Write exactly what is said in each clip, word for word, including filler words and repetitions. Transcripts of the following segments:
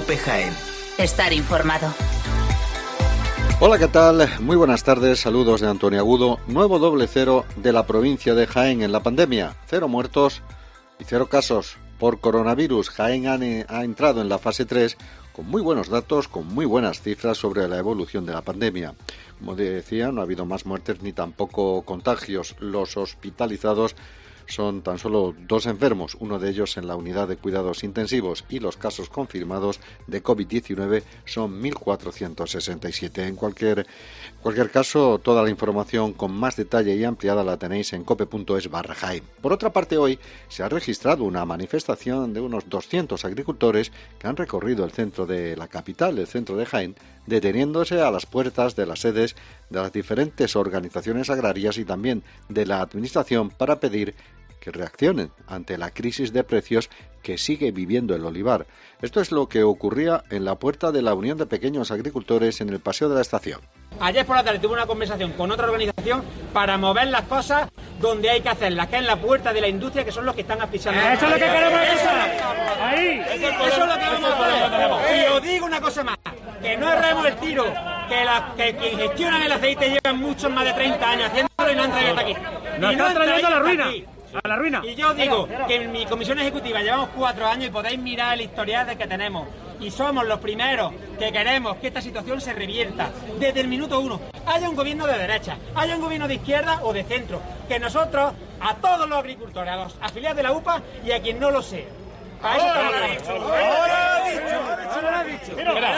COPE Jaén. Estar informado. Hola, ¿qué tal? Muy buenas tardes, saludos de Antonio Agudo. Nuevo doble cero de la provincia de Jaén en la pandemia. Cero muertos y cero casos por coronavirus. Jaén ha, ha entrado en la fase tres con muy buenos datos, con muy buenas cifras sobre la evolución de la pandemia. Como decía, no ha habido más muertes ni tampoco contagios. Los hospitalizados son tan solo dos enfermos, uno de ellos en la unidad de cuidados intensivos, y los casos confirmados de COVID diecinueve son mil cuatrocientos sesenta y siete. En cualquier, cualquier caso, toda la información con más detalle y ampliada la tenéis en cope.es barra Jaén. Por otra parte, hoy se ha registrado una manifestación de unos doscientos agricultores que han recorrido el centro de la capital, el centro de Jaén, deteniéndose a las puertas de las sedes de las diferentes organizaciones agrarias y también de la administración para pedir que reaccionen ante la crisis de precios que sigue viviendo el olivar. Esto es lo que ocurría en la puerta de la Unión de Pequeños Agricultores en el Paseo de la Estación. Ayer por la tarde tuve una conversación con otra organización para mover las cosas donde hay que hacerlas, que es en la puerta de la industria, que son los que están asfixiando. ¡Eso es lo que queremos escuchar! ¡Ahí! Eso es lo que vamos a hacer. Y os digo una cosa más, que no erremos el tiro, que, la, que quien gestionan el aceite llevan muchos más de treinta años haciéndolo y no han traído hasta aquí. ¡Nos están trayendo a la ruina! Aquí. ¡A la ruina! Y yo os digo que en mi comisión ejecutiva llevamos cuatro años y podéis mirar el historial de que tenemos. Y somos los primeros que queremos que esta situación se revierta desde el minuto uno. Haya un gobierno de derecha, haya un gobierno de izquierda o de centro. Que nosotros, a todos los agricultores, a los afiliados de la U P A y a quien no lo sea. A eso ahora lo ha dicho. Ahora lo ha dicho. Ahora lo ha dicho.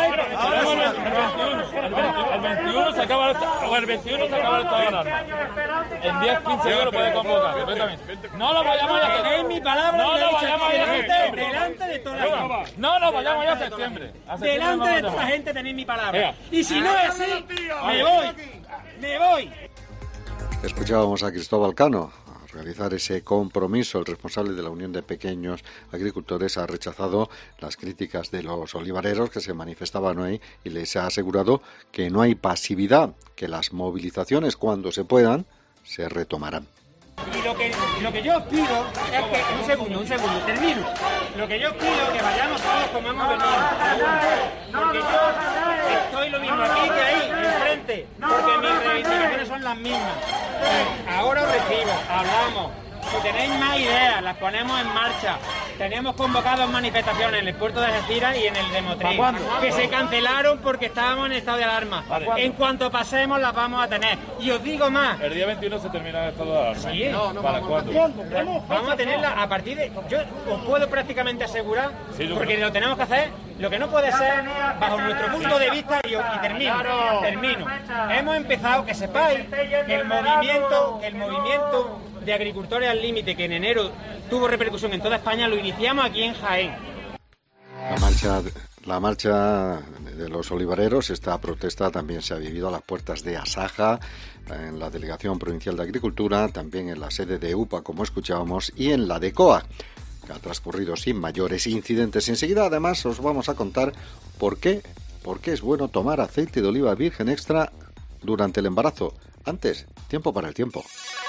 El veintiuno se acaba el, o el veintiuno se acaba el estado de alarma. En diez quince días lo puede convocar perfectamente. No lo vayamos ya a septiembre. Tenéis mi palabra, no lo vayamos ya a septiembre. Delante de toda la gente. No lo vayamos ya a septiembre. Delante de toda la gente tenéis mi palabra. Y si no es así, me voy. Me voy. Escuchábamos a Cristóbal Cano realizar ese compromiso. El responsable de la Unión de Pequeños Agricultores ha rechazado las críticas de los olivareros que se manifestaban hoy y les ha asegurado que no hay pasividad, que las movilizaciones, cuando se puedan, se retomarán. Y lo que, lo que yo os pido es que, un segundo, un segundo, termino. Lo que yo os pido es que vayamos todos como hemos venido. Porque yo estoy lo mismo aquí que ahí, enfrente, porque mis reivindicaciones son las mismas. Ahora os recibo, hablamos. Si tenéis más ideas, las ponemos en marcha. Tenemos convocadas manifestaciones en el puerto de Algeciras y en el de Motril, que se cancelaron porque estábamos en estado de alarma. En cuanto pasemos, las vamos a tener. Y os digo más. El día veintiuno se termina el estado de alarma. Sí, no, no, ¿para cuándo? Vamos a tenerla a partir de... Yo os puedo prácticamente asegurar, sí, porque lo tenemos que hacer, lo que no puede ser, bajo nuestro punto de vista, y, y termino, termino. Hemos empezado, que sepáis, que el movimiento, que el movimiento de Agricultores al Límite, que en enero tuvo repercusión en toda España, lo iniciamos aquí en Jaén. La marcha, la marcha de los olivareros, esta protesta también se ha vivido a las puertas de Asaja, en la Delegación Provincial de Agricultura, también en la sede de U P A, como escuchábamos, y en la de C O A, que ha transcurrido sin mayores incidentes. Enseguida, además, os vamos a contar por qué, por qué es bueno tomar aceite de oliva virgen extra durante el embarazo. Antes, tiempo para el tiempo.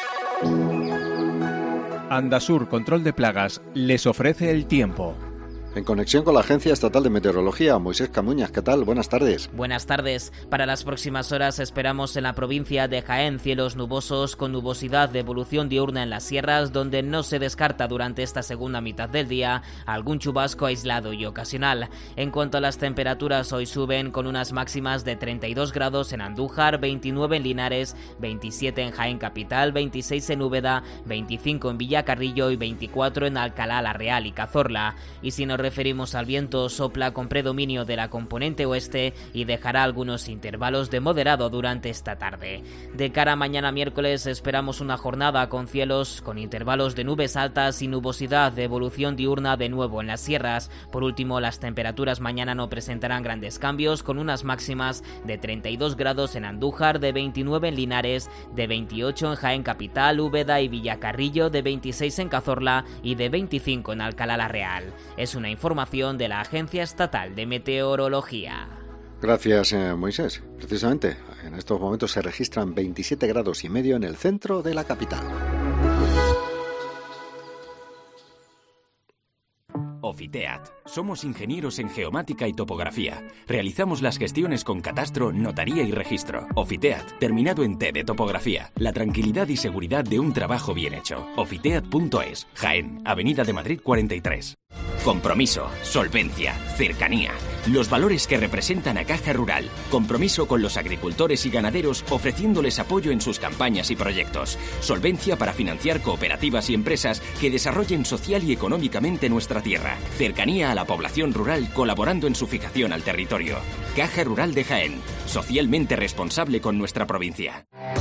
Andasur Control de Plagas les ofrece el tiempo. En conexión con la Agencia Estatal de Meteorología, Moisés Camuñas, ¿qué tal? Buenas tardes. Buenas tardes. Para las próximas horas esperamos en la provincia de Jaén cielos nubosos con nubosidad de evolución diurna en las sierras, donde no se descarta durante esta segunda mitad del día algún chubasco aislado y ocasional. En cuanto a las temperaturas, hoy suben con unas máximas de treinta y dos grados en Andújar, veintinueve en Linares, veintisiete en Jaén Capital, veintiséis en Úbeda, veinticinco en Villacarrillo y veinticuatro en Alcalá la Real y Cazorla. Y si nos referimos al viento, sopla con predominio de la componente oeste y dejará algunos intervalos de moderado durante esta tarde. De cara a mañana miércoles esperamos una jornada con cielos con intervalos de nubes altas y nubosidad de evolución diurna de nuevo en las sierras. Por último, las temperaturas mañana no presentarán grandes cambios, con unas máximas de treinta y dos grados en Andújar, de veintinueve en Linares, de veintiocho en Jaén Capital, Úbeda y Villacarrillo, de veintiséis en Cazorla y de veinticinco en Alcalá la Real. Es una información de la Agencia Estatal de Meteorología. Gracias, eh, Moisés. Precisamente, en estos momentos se registran veintisiete grados y medio en el centro de la capital. Ofiteat. Somos ingenieros en geomática y topografía. Realizamos las gestiones con catastro, notaría y registro. Ofiteat, terminado en T de topografía. La tranquilidad y seguridad de un trabajo bien hecho. Ofiteat punto es, Jaén, Avenida de Madrid cuarenta y tres. Compromiso, solvencia, cercanía. Los valores que representan a Caja Rural. Compromiso con los agricultores y ganaderos ofreciéndoles apoyo en sus campañas y proyectos. Solvencia para financiar cooperativas y empresas que desarrollen social y económicamente nuestra tierra. Cercanía a la población rural colaborando en su fijación al territorio. Caja Rural de Jaén. Socialmente responsable con nuestra provincia.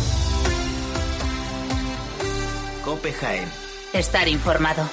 COPE Jaén. Estar informado.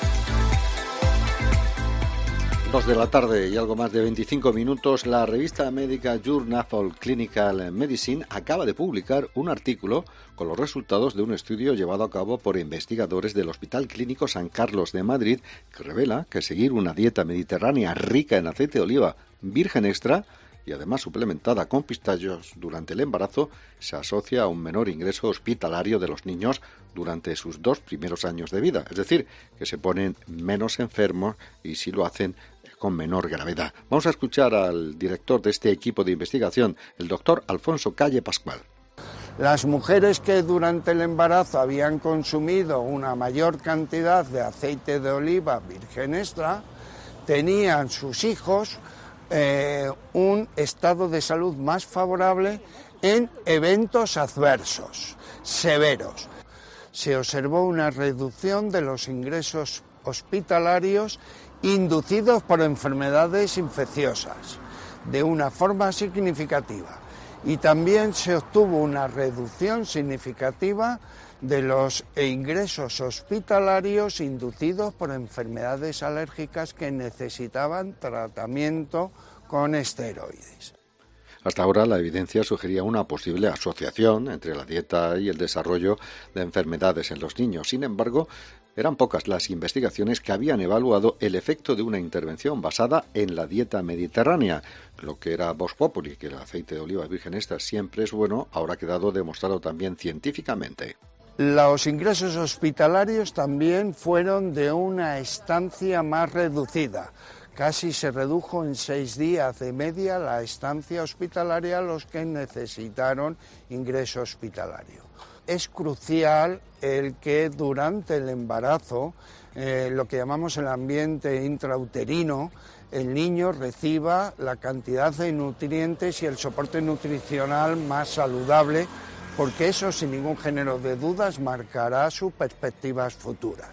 Dos de la tarde y algo más de veinticinco minutos, la revista médica Journal of Clinical Medicine acaba de publicar un artículo con los resultados de un estudio llevado a cabo por investigadores del Hospital Clínico San Carlos de Madrid, que revela que seguir una dieta mediterránea rica en aceite de oliva virgen extra y además suplementada con pistachos durante el embarazo se asocia a un menor ingreso hospitalario de los niños durante sus dos primeros años de vida, es decir, que se ponen menos enfermos y si lo hacen con menor gravedad. Vamos a escuchar al director de este equipo de investigación, el doctor Alfonso Calle Pascual. Las mujeres que durante el embarazo habían consumido una mayor cantidad de aceite de oliva virgen extra tenían sus hijos eh, un estado de salud más favorable en eventos adversos severos. Se observó una reducción de los ingresos hospitalarios inducidos por enfermedades infecciosas de una forma significativa y también se obtuvo una reducción significativa de los ingresos hospitalarios inducidos por enfermedades alérgicas que necesitaban tratamiento con esteroides. Hasta ahora la evidencia sugería una posible asociación entre la dieta y el desarrollo de enfermedades en los niños. Sin embargo, eran pocas las investigaciones que habían evaluado el efecto de una intervención basada en la dieta mediterránea. Lo que era Vox Populi, que el aceite de oliva virgen extra siempre es bueno, ahora ha quedado demostrado también científicamente. Los ingresos hospitalarios también fueron de una estancia más reducida. Casi se redujo en seis días de media la estancia hospitalaria a los que necesitaron ingreso hospitalario. Es crucial el que durante el embarazo, eh, lo que llamamos el ambiente intrauterino, el niño reciba la cantidad de nutrientes y el soporte nutricional más saludable, porque eso sin ningún género de dudas marcará sus perspectivas futuras.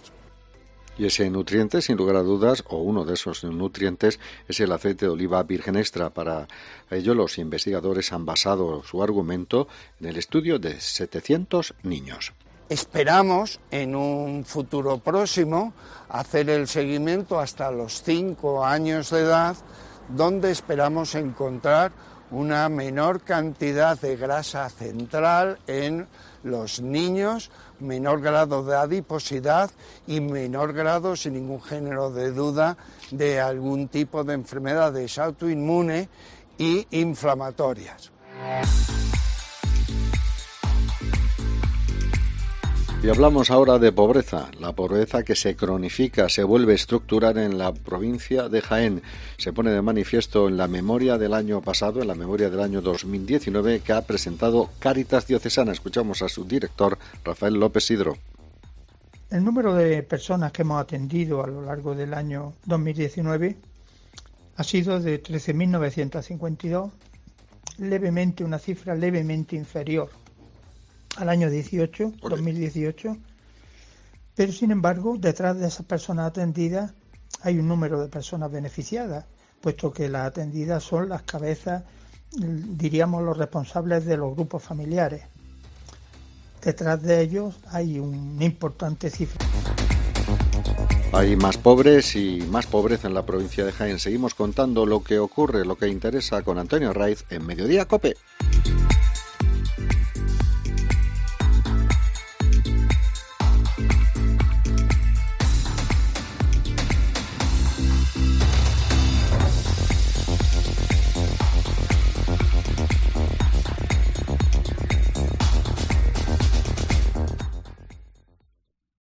Y ese nutriente, sin lugar a dudas, o uno de esos nutrientes, es el aceite de oliva virgen extra. Para ello, los investigadores han basado su argumento en el estudio de setecientos niños. Esperamos, en un futuro próximo, hacer el seguimiento hasta los cinco años de edad, donde esperamos encontrar una menor cantidad de grasa central en los niños, menor grado de adiposidad y menor grado, sin ningún género de duda, de algún tipo de enfermedades autoinmunes y inflamatorias. Y hablamos ahora de pobreza, la pobreza que se cronifica, se vuelve estructural en la provincia de Jaén. Se pone de manifiesto en la memoria del año pasado, en la memoria del año dos mil diecinueve, que ha presentado Cáritas Diocesana. Escuchamos a su director, Rafael López Sidro. El número de personas que hemos atendido a lo largo del año dos mil diecinueve ha sido de trece mil novecientos cincuenta y dos, levemente, una cifra levemente inferior al año dieciocho, dos mil dieciocho, pero sin embargo, detrás de esas personas atendidas hay un número de personas beneficiadas, puesto que las atendidas son las cabezas, diríamos, los responsables de los grupos familiares. Detrás de ellos hay una importante cifra. Hay más pobres y más pobreza en la provincia de Jaén. Seguimos contando lo que ocurre, lo que interesa con Antonio Raiz en Mediodía COPE.